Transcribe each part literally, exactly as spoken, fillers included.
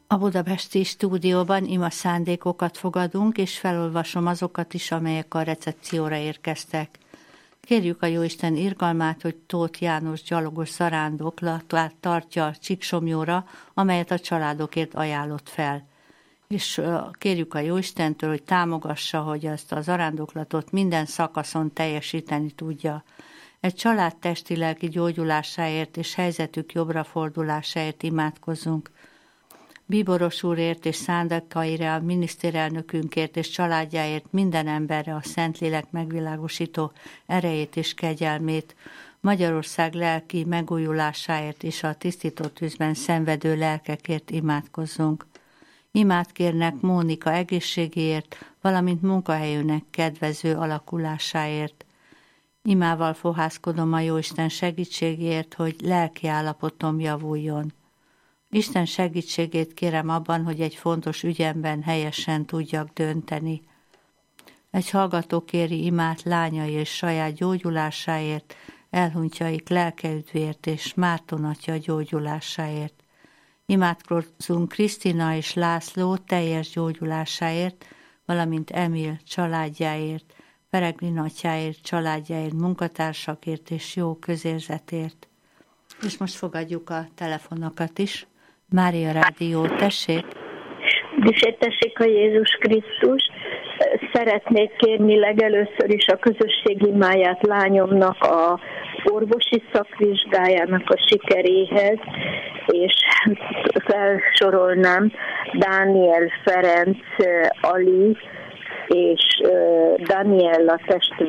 A budapesti stúdióban ima szándékokat fogadunk, és felolvasom azokat is, amelyek a recepcióra érkeztek. Kérjük a Jóisten irgalmát, hogy Tóth János gyalogos zarándoklatát tartja Csíksomjóra, amelyet a családokért ajánlott fel. És kérjük a Jóistentől, hogy támogassa, hogy ezt a zarándoklatot minden szakaszon teljesíteni tudja. Egy család testi-lelki gyógyulásáért és helyzetük jobbra fordulásáért imádkozzunk. Bíboros úrért és szándékaira, a miniszterelnökünkért és családjáért, minden emberre a Szentlélek megvilágosító erejét és kegyelmét, Magyarország lelki megújulásáért és a tisztító tűzben szenvedő lelkekért imádkozzunk. Imát kérnek Mónika egészségéért, valamint munkahelyünek kedvező alakulásáért. Imával fohászkodom a Jóisten segítségért, hogy lelki állapotom javuljon. Isten segítségét kérem abban, hogy egy fontos ügyemben helyesen tudjak dönteni. Egy hallgató kéri imát lányai és saját gyógyulásáért, elhunytjaik lelkeüdvért és Márton atya gyógyulásáért. Imádkozzunk Krisztina és László teljes gyógyulásáért, valamint Emil családjáért, Pereglin atyáért, családjáért, munkatársakért és jó közérzetért. És most fogadjuk a telefonokat is. Mária Rádió, tessék! Dicsértessék a Jézus Krisztus! Szeretnék kérni legelőször is a közösség imáját lányomnak a orvosi szakvizsgájának a sikeréhez, és felsorolnám Dániel Ferenc Ali és Daniella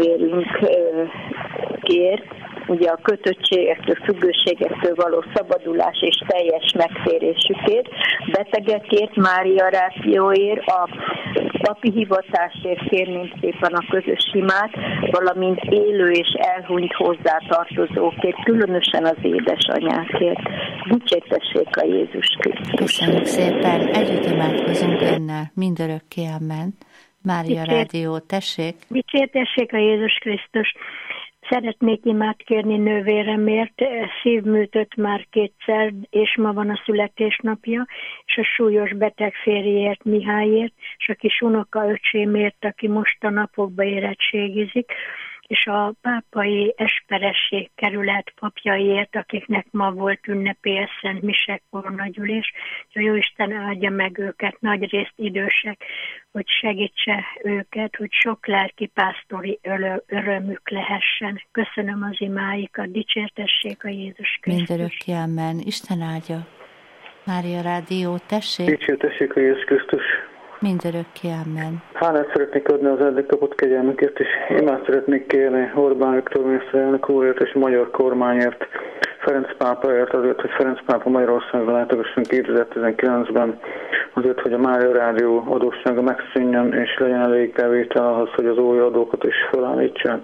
testvérünkért, ugye a kötöttségektől, függőségektől való szabadulás és teljes megtérésükért, betegekért, Mária Rádióért, a papi hivatásért kérném szépen a közös imát, valamint élő és elhunyt hozzátartozókért, különösen az édesanyákért. Dicsértessék a Jézus Krisztus! Köszönjük szépen! Együtt imádkozunk önnel, mindörökké, amen. Mária Rádió, tessék! Dicsértessék a Jézus Krisztus! Szeretnék imát kérni nővéremért, szívműtött már kétszer, és ma van a születésnapja, és a súlyos beteg férjéért, Mihályért, és a kis unokaöcsémért, aki most a napokban érettségizik, és a pápai Esperesség kerület papjaiért, akiknek ma volt ünnepélyes Szent Mise koronagyűlés, hogy Jóisten áldja meg őket, nagyrészt idősek, hogy segítse őket, hogy sok lelki pásztori örömük lehessen. Köszönöm az imáikat, dicsértessék a Jézus Krisztus. Mindörökké, amen. Isten áldja. Mária Rádió, tessék. Dicsértessék a Jézus Krisztus. Mindörökké, amen. Hálát szeretnék adni az eddig kapott kegyelmekért, és imát szeretnék kérni Orbán Viktor miniszterelnök úrért és a magyar kormányért, Ferenc pápaért, azért, hogy Ferenc pápa Magyarországra látogasson kétezer-tizenkilencben, azért, hogy a Mária Rádió adóssága megszűnjön, és legyen elég bevétel ahhoz, hogy az új adókat is felállítsák.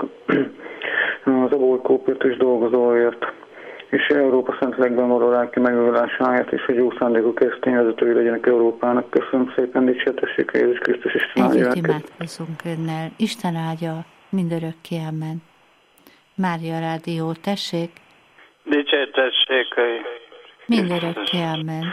Az abolykópért is dolgozóért, és Európa Szentlélekben való lelki megújulásáért, és hogy jó szándékú keresztényvezetői legyenek Európának. Köszönöm szépen, dicsértessék a Jézus Krisztus, Isten áldja. Együtt imádkozzunk önnel. Isten áldja, mindörökké, amen. Mária Rádió, tessék. Dicsértessék a mindörökké, amen.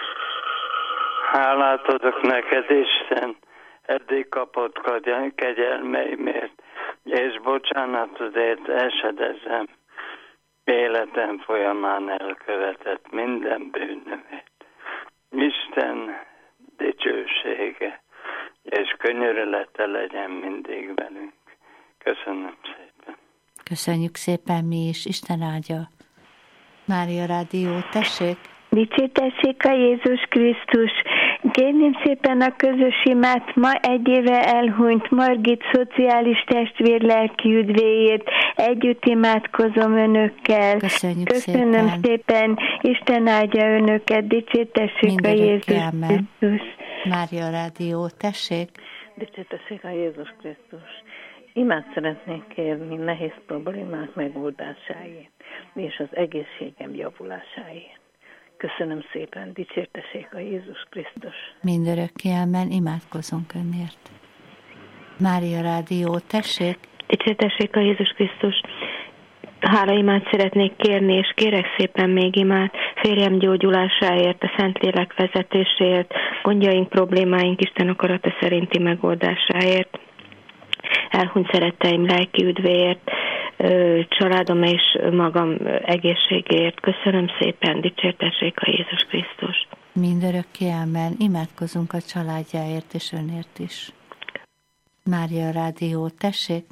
Hálát adok neked, Isten, eddig kapott kegyelmeimért, és bocsánatodért esedezem. Életem folyamán elkövetett minden bűnömet. Isten dicsősége és könyörülete legyen mindig velünk. Köszönöm szépen. Köszönjük szépen mi is. Isten áldja. Mária Rádió, tessék. Dicsértessék a Jézus Krisztus! Kérném szépen a közös imát ma egy éve elhunyt Margit szociális testvér lelki üdvéért. Együtt imádkozom önökkel. Köszönjük Köszönöm szépen. szépen. Isten áldja önöket. Dicsértessék a Jézus amen. Krisztus! Mária Rádió, tessék. Dicsértessék a Jézus Krisztus! Imát szeretnék kérni nehéz problémák megoldásáért, és az egészségem javulásáért. Köszönöm szépen, dicsértessék a Jézus Krisztus. Mindörökké, amen, imádkozunk önért. Mária Rádió, tessék. Dicsértessék a Jézus Krisztus. hála imát szeretnék kérni, és kérek szépen még imát férjem gyógyulásáért, a Szentlélek vezetéséért, gondjaink, problémáink Isten akarata szerinti megoldásáért, elhunyt szeretteim lelki üdvéért, családom és magam egészségéért. Köszönöm szépen, dicsértessék a Jézus Krisztus. Mindörökké amen. Imádkozunk a családjáért és önért is. Mária Rádió, tessék!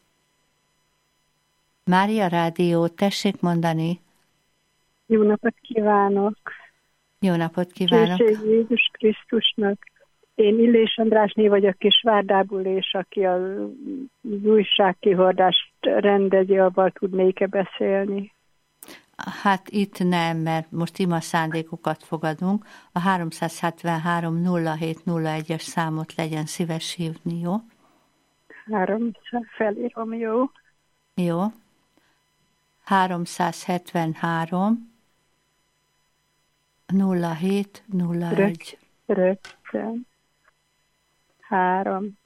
Mária Rádió, tessék mondani! Jó napot kívánok! Jó napot kívánok! Dicsértség Jézus Krisztusnak! Én Illés Andrásné vagyok Kisvárdából, és aki az újságkihordást rendezi, abban tudnék-e beszélni? Hát itt nem, mert most ima szándékokat fogadunk. A háromszázhetvenhárom nulla hét nulla egyes számot legyen szíves hívni, jó? háromszáz felírom, jó? Jó. háromszázhetvenhárom nulla hét nulla egy. Rögtön. három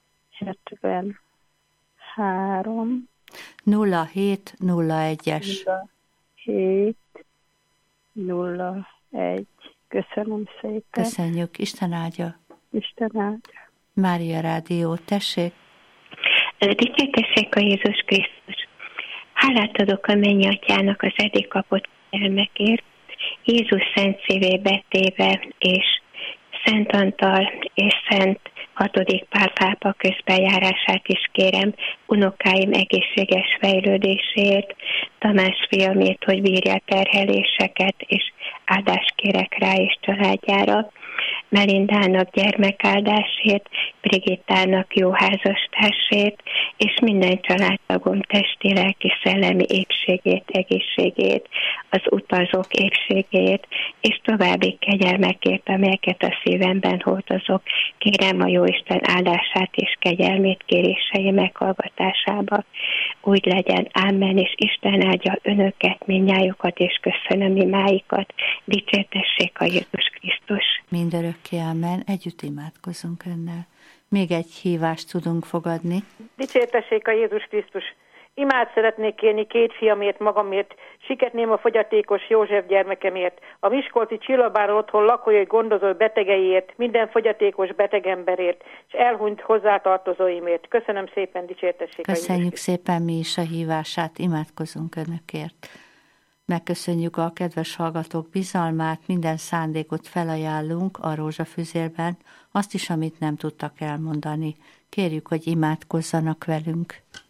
hetvenhárom nulla hét nulla egyes. hét nulla egy. Köszönöm szépen. Köszönjük. Isten áldja. Isten áldja. Mária Rádió, tessék. Dicsértessék a Jézus Krisztus. Hálát adok a mennyi atyának az eddig kapott kegyelmekért, Jézus szent szívébe téve, és Szent Antal és Szent hatodik Pál pápa közbenjárását is kérem, unokáim egészséges fejlődéséért, Tamás fiamért, hogy bírja terheléseket, és áldást kérek rá és családjára, Melindának gyermekáldásért, Brigittának jó házastársért, és minden családtagom testi, lelki, szellemi épségét, egészségét, az utazók épségét, és további kegyelmekért, amelyeket a szívemben hordozok. Kérem a Jóisten áldását és kegyelmét kérései meghallgatásába. Úgy legyen, ámen, és Isten áldja önöket, mindnyájukat, és köszönöm imáikat. Dicsértessék a Jézus Krisztus. Mindörökké amen. Együtt imádkozunk önnel. Még egy hívást tudunk fogadni. Dicsértessék a Jézus Krisztus. Imát szeretnék kérni két fiamért, magamért, Siketném a fogyatékos József gyermekemért, a miskolci Csillabár otthon lakói gondozó betegeiért, minden fogyatékos betegemberért, és elhunyt hozzátartozóimért. Köszönöm szépen, dicsértessék a Jézus. Köszönjük szépen mi is a hívását, imádkozunk önökért. Megköszönjük a kedves hallgatók bizalmát, minden szándékot felajánlunk a rózsafüzérben, azt is, amit nem tudtak elmondani. Kérjük, hogy imádkozzanak velünk.